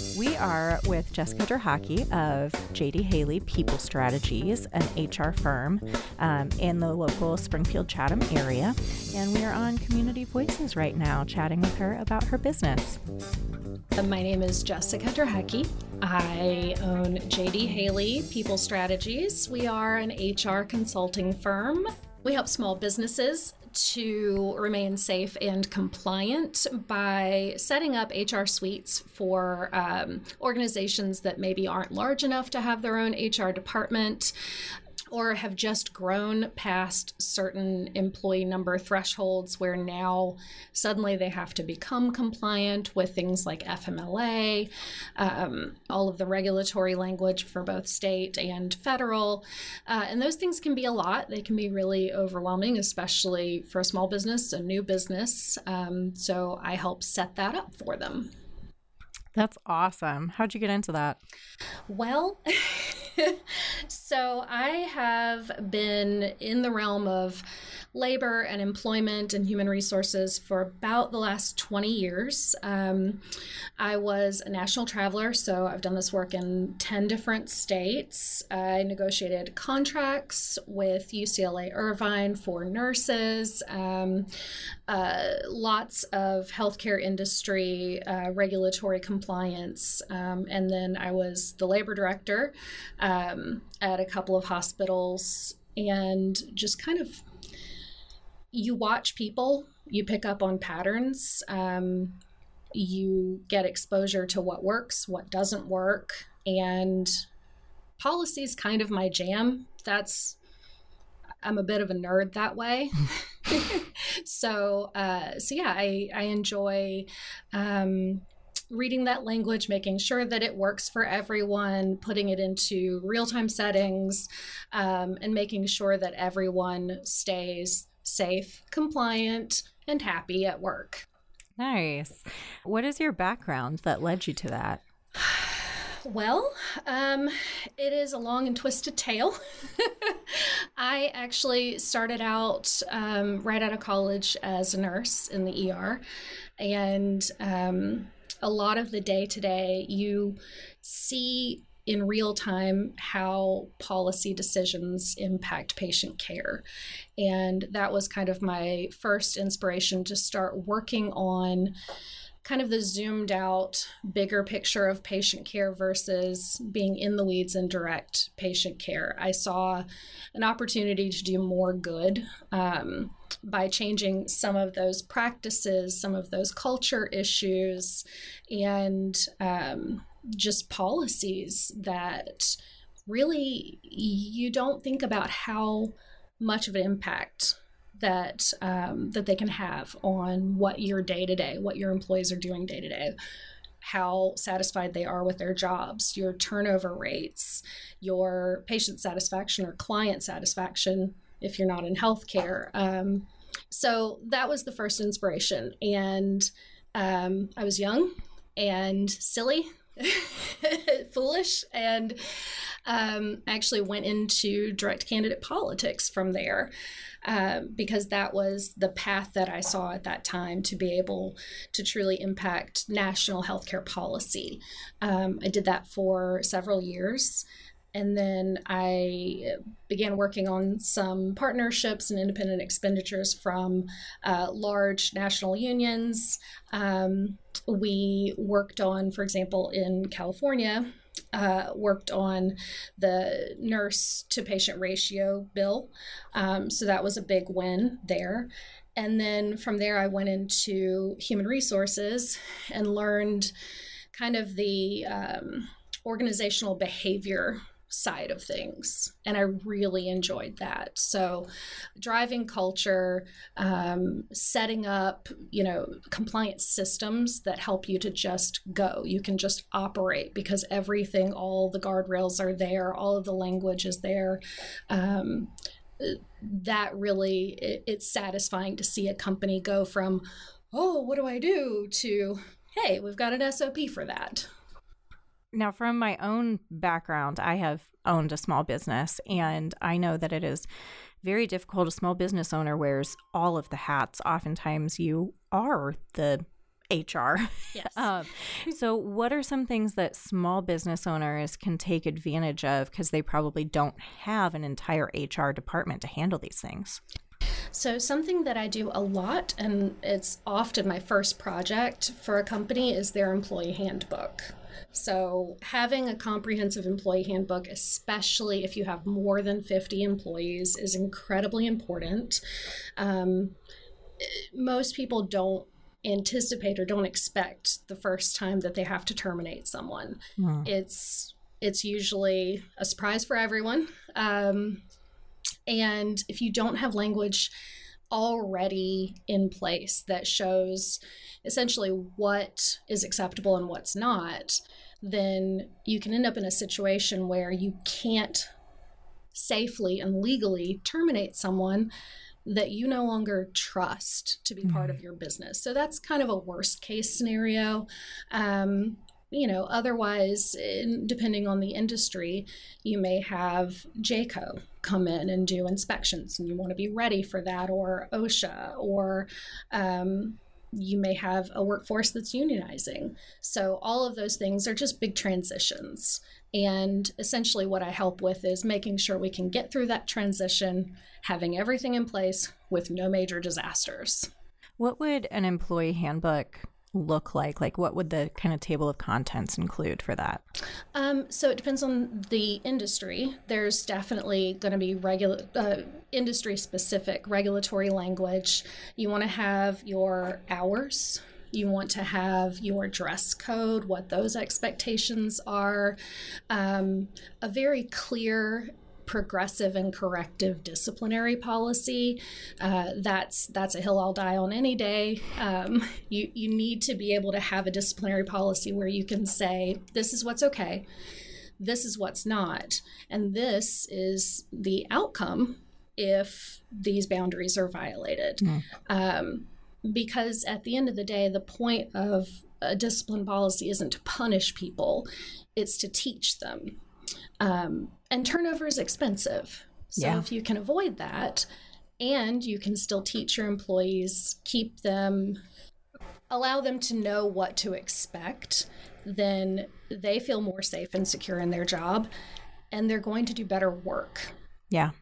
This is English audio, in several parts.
We are with Jessica Drahaki of JD Haley People Strategies, an HR firm in the local Springfield Chatham area. And we are on Community Voices right now, chatting with her about her business. My name is Jessica Drahaki. I own JD Haley People Strategies. We are an HR consulting firm. We help small businesses to remain safe and compliant by setting up HR suites for organizations that maybe aren't large enough to have their own HR department, or have just grown past certain employee number thresholds where now suddenly they have to become compliant with things like FMLA, all of the regulatory language for both state and federal. And those things can be a lot. They can be really overwhelming, especially for a small business, a new business. So I help set that up for them. That's awesome. How'd you get into that? Well, so I have been in the realm of labor and employment and human resources for about the last 20 years. I was a national traveler, so I've done this work in 10 different states. I negotiated contracts with UCLA Irvine for nurses, lots of healthcare industry regulatory compliance, and then I was the labor director at a couple of hospitals, and just kind of, you watch people, you pick up on patterns, you get exposure to what works, what doesn't work, and policy is kind of my jam. I'm a bit of a nerd that way. So yeah, I enjoy reading that language, making sure that it works for everyone, putting it into real-time settings, and making sure that everyone stays safe, compliant, and happy at work. Nice. What is your background that led you to that? Well, it is a long and twisted tale. I actually started out right out of college as a nurse in the ER, and a lot of the day-to-day, you see in real time how policy decisions impact patient care. And that was kind of my first inspiration to start working on kind of the zoomed out bigger picture of patient care versus being in the weeds and direct patient care. I saw an opportunity to do more good by changing some of those practices, some of those culture issues, and just policies that really you don't think about how much of an impact that they can have on what your day-to-day, what your employees are doing day-to-day, how satisfied they are with their jobs, your turnover rates, your patient satisfaction or client satisfaction if you're not in healthcare. So that was the first inspiration. And I was young and silly, foolish, and actually went into direct candidate politics from there. Because that was the path that I saw at that time to be able to truly impact national healthcare policy. I did that for several years. And then I began working on some partnerships and independent expenditures from large national unions. We worked on, for example, in California, worked on the nurse to patient ratio bill. So that was a big win there. And then from there, I went into human resources and learned kind of the organizational behavior side of things. And I really enjoyed that. So driving culture, setting up, compliance systems that help you to just go. You can just operate because everything, all the guardrails are there, all of the language is there. That really, it's satisfying to see a company go from, oh, what do I do, to, hey, we've got an SOP for that. Now, from my own background, I have owned a small business, and I know that it is very difficult. A small business owner wears all of the hats. Oftentimes, you are the HR. Yes. So what are some things that small business owners can take advantage of because they probably don't have an entire HR department to handle these things? So something that I do a lot, and it's often my first project for a company, is their employee handbook. So having a comprehensive employee handbook, especially if you have more than 50 employees, is incredibly important. Most people don't anticipate or don't expect the first time that they have to terminate someone. It's usually a surprise for everyone. And if you don't have language already in place that shows essentially what is acceptable and what's not, then you can end up in a situation where you can't safely and legally terminate someone that you no longer trust to be part of your business. So that's kind of a worst case scenario. Otherwise, depending on the industry, you may have JCAHO come in and do inspections, and you want to be ready for that, or OSHA, or you may have a workforce that's unionizing. So all of those things are just big transitions. And essentially what I help with is making sure we can get through that transition, having everything in place with no major disasters. What would an employee handbook look like? Like, what would the kind of table of contents include for that? So it depends on the industry. There's definitely going to be industry-specific regulatory language. You want to have your hours. You want to have your dress code, what those expectations are, a very clear progressive and corrective disciplinary policy. That's a hill I'll die on any day. You need to be able to have a disciplinary policy where you can say, this is what's okay, this is what's not, and this is the outcome if these boundaries are violated. Because at the end of the day, the point of a discipline policy isn't to punish people, it's to teach them. And turnover is expensive. So if you can avoid that, and you can still teach your employees, allow them to know what to expect, then they feel more safe and secure in their job, and they're going to do better work. Yeah.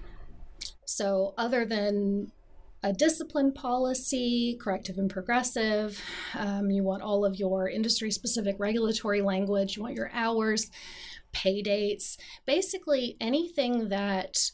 So other than a discipline policy, corrective and progressive, you want all of your industry-specific regulatory language, you want your hours, pay dates, basically anything that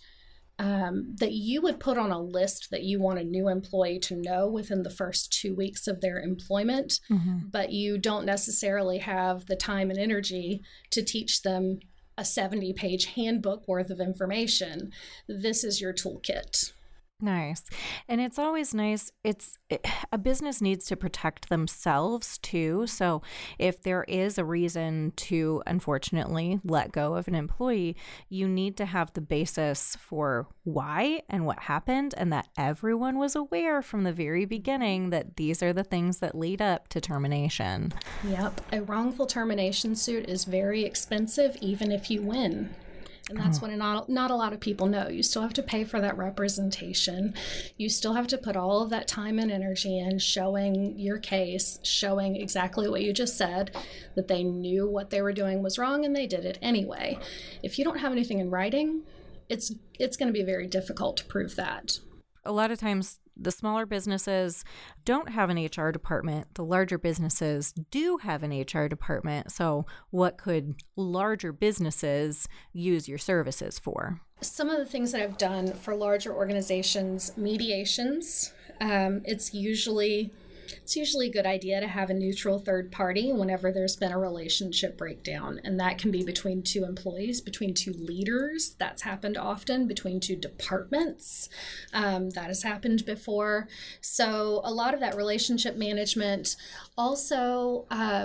you would put on a list that you want a new employee to know within the first 2 weeks of their employment, but you don't necessarily have the time and energy to teach them a 70-page handbook worth of information. This is your toolkit. Nice. And it's always nice. A business needs to protect themselves too. So if there is a reason to, unfortunately, let go of an employee, you need to have the basis for why and what happened, and that everyone was aware from the very beginning that these are the things that lead up to termination. Yep. A wrongful termination suit is very expensive, even if you win. And that's what not a lot of people know. You still have to pay for that representation. You still have to put all of that time and energy in showing your case, showing exactly what you just said, that they knew what they were doing was wrong and they did it anyway. If you don't have anything in writing, it's going to be very difficult to prove that. A lot of times, the smaller businesses don't have an HR department. The larger businesses do have an HR department. So what could larger businesses use your services for? Some of the things that I've done for larger organizations, mediations. It's usually a good idea to have a neutral third party whenever there's been a relationship breakdown. And that can be between two employees, between two leaders. That's happened often, between two departments. That has happened before. So a lot of that relationship management. Also,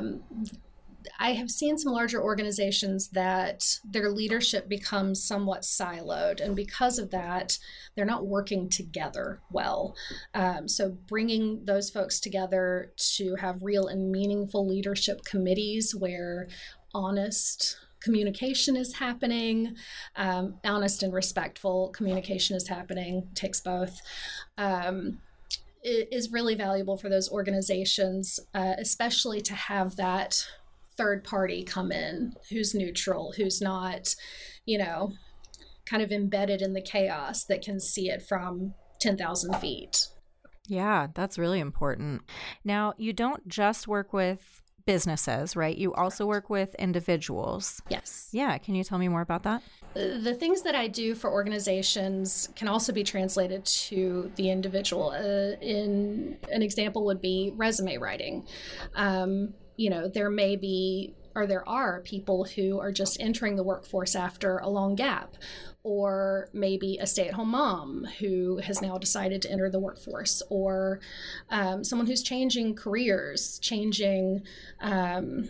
I have seen some larger organizations that their leadership becomes somewhat siloed, and because of that, they're not working together well. So bringing those folks together to have real and meaningful leadership committees where honest communication is happening, honest and respectful communication is happening, takes both. is really valuable for those organizations, especially to have that third party come in who's neutral, who's not, kind of embedded in the chaos, that can see it from 10,000 feet. Yeah, that's really important. Now, you don't just work with businesses, right? You also work with individuals. Yes. Yeah. Can you tell me more about that? The things that I do for organizations can also be translated to the individual. In an example would be resume writing. There may be, or there are people who are just entering the workforce after a long gap, or maybe a stay-at-home mom who has now decided to enter the workforce, or someone who's changing careers, changing the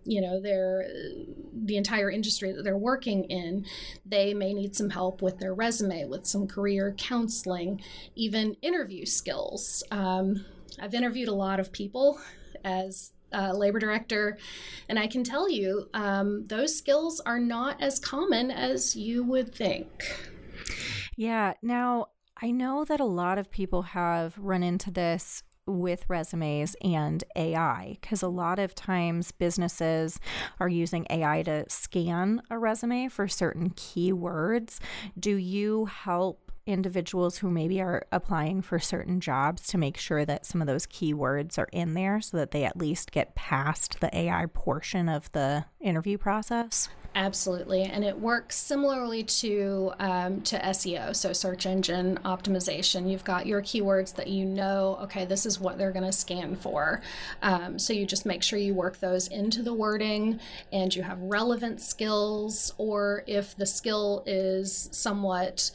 entire industry that they're working in. They may need some help with their resume, with some career counseling, even interview skills. I've interviewed a lot of people as labor director, and I can tell you those skills are not as common as you would think. Yeah. Now, I know that a lot of people have run into this with resumes and AI, because a lot of times businesses are using AI to scan a resume for certain keywords. Do you help individuals who maybe are applying for certain jobs to make sure that some of those keywords are in there so that they at least get past the AI portion of the interview process? Absolutely. And it works similarly to SEO, so search engine optimization. You've got your keywords that okay, this is what they're going to scan for. So you just make sure you work those into the wording, and you have relevant skills, or if the skill is somewhat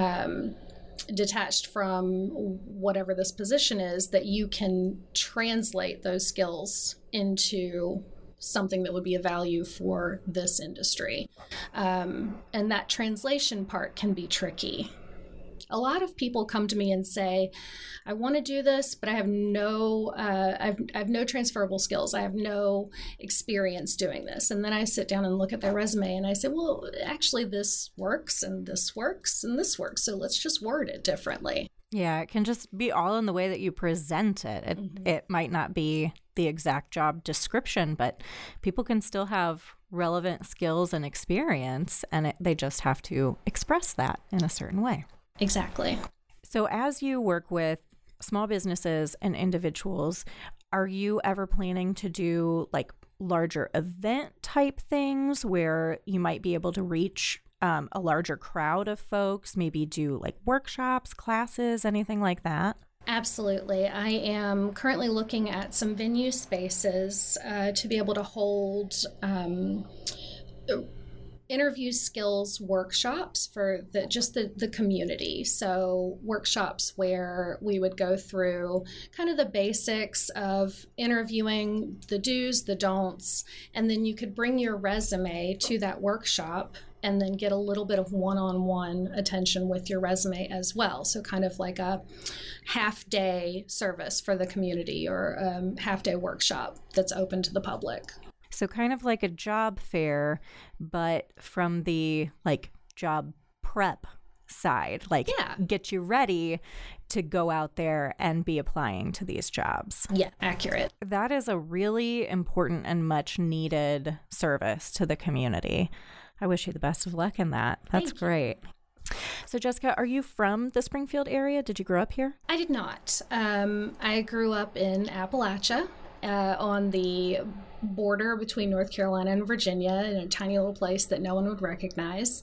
detached from whatever this position is, that you can translate those skills into something that would be of value for this industry. And that translation part can be tricky. A lot of people come to me and say, I want to do this, but I have no transferable skills. I have no experience doing this. And then I sit down and look at their resume and I say, well, actually this works and this works and this works. So let's just word it differently. Yeah, it can just be all in the way that you present it. It might not be the exact job description, but people can still have relevant skills and experience, and they just have to express that in a certain way. Exactly. So as you work with small businesses and individuals, are you ever planning to do like larger event type things where you might be able to reach a larger crowd of folks, maybe do like workshops, classes, anything like that? Absolutely. I am currently looking at some venue spaces to be able to hold interview skills workshops for the community. So workshops where we would go through kind of the basics of interviewing, the do's, the don'ts, and then you could bring your resume to that workshop and then get a little bit of one-on-one attention with your resume as well. So kind of like a half-day service for the community, or a half-day workshop that's open to the public. So kind of like a job fair, but from the like job prep side, like get you ready to go out there and be applying to these jobs. Yeah, accurate. That is a really important and much needed service to the community. I wish you the best of luck in that. That's great. So Jessica, are you from the Springfield area? Did you grow up here? I did not. I grew up in Appalachia, on the border between North Carolina and Virginia, in a tiny little place that no one would recognize.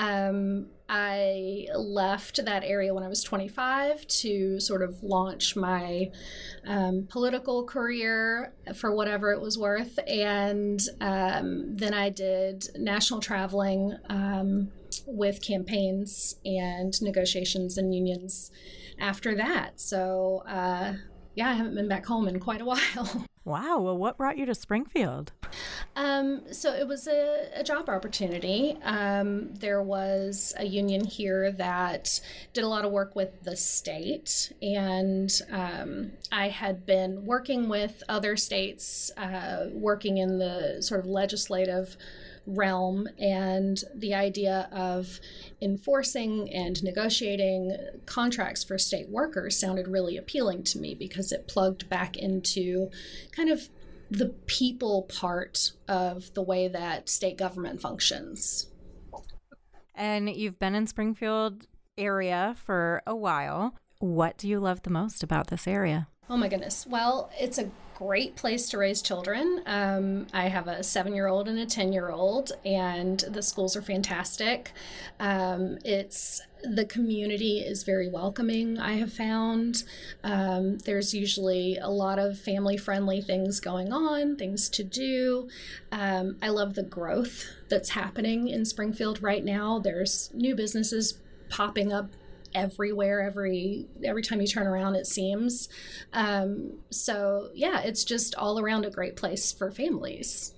I left that area when I was 25 to sort of launch my political career for whatever it was worth. And then I did national traveling with campaigns and negotiations and unions after that. So I haven't been back home in quite a while. Wow. Well, what brought you to Springfield? So it was a job opportunity. There was a union here that did a lot of work with the state, and I had been working with other states, working in the sort of legislative realm, and the idea of enforcing and negotiating contracts for state workers sounded really appealing to me because it plugged back into kind of the people part of the way that state government functions. And you've been in Springfield area for a while. What do you love the most about this area? Oh my goodness. Well, it's a great place to raise children. I have a 7-year-old and a 10-year-old, and the schools are fantastic. The community is very welcoming, I have found. There's usually a lot of family-friendly things going on, things to do. I love the growth that's happening in Springfield right now. There's new businesses popping up everywhere, every time you turn around, it seems. So yeah, it's just all around a great place for families.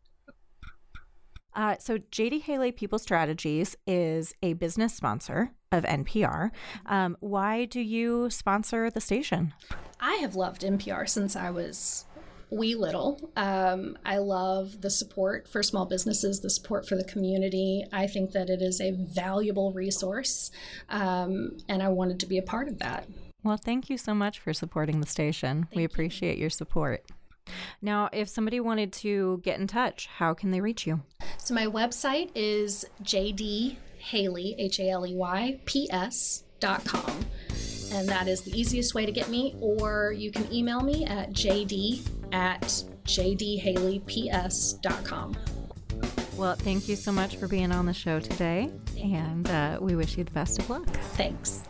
So J.D. Haley People Strategies is a business sponsor of NPR. Why do you sponsor the station? I have loved NPR since I was wee little. I love the support for small businesses, the support for the community. I think that it is a valuable resource, and I wanted to be a part of that. Well, thank you so much for supporting the station. We appreciate your support. Now, if somebody wanted to get in touch, how can they reach you? So my website is jdhaley, Haley, PS.com. And that is the easiest way to get me, or you can email me at jd@jdhaleyps.com. Well, thank you so much for being on the show today, and we wish you the best of luck. Thanks.